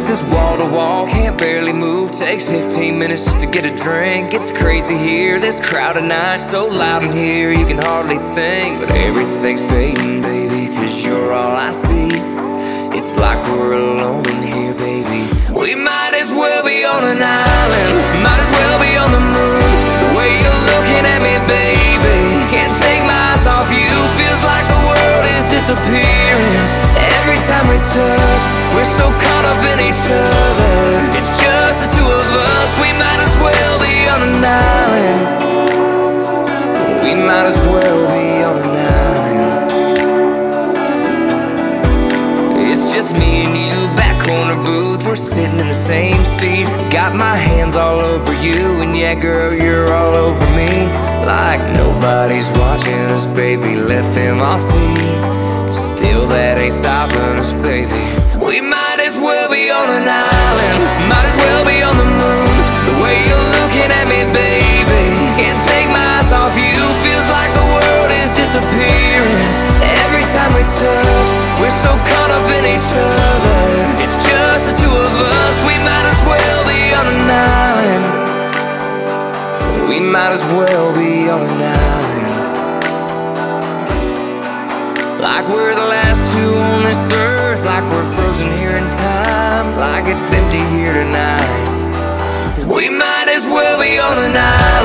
place is wall to wall, can't barely move. Takes 15 minutes just to get a drink. It's crazy here, this crowded night, so loud in here you can hardly think. But everything's fading, baby, 'cause you're all I see. It's like we're alone in here, baby. We might as well be on an island, might as well be on the moon. The way you're looking at me, baby, can't take my eyes off you. Feels like the world is disappearing. Every time we touch, we're so caught up in each other. It's just the two of us. We might as well be on an island. We might as well be on an island. It's just me and you, back corner booth, we're sitting in the same seat. Got my hands all over you, and yeah, girl, you're all over me. Like nobody's watching us, baby, let them all see. Still, that ain't stopping us, baby. We might as well be on an island, might as well be on the moon. The way you're looking at me, baby, can't take my eyes off you. Feels like the world is disappearing. Every time we touch, we're so caught up in each other. It's just the two of us. We might as well be on an island. We might as well be on an island. Like we're the last two on this earth, like we're frozen here in time, like it's empty here tonight. We might as well be on an island.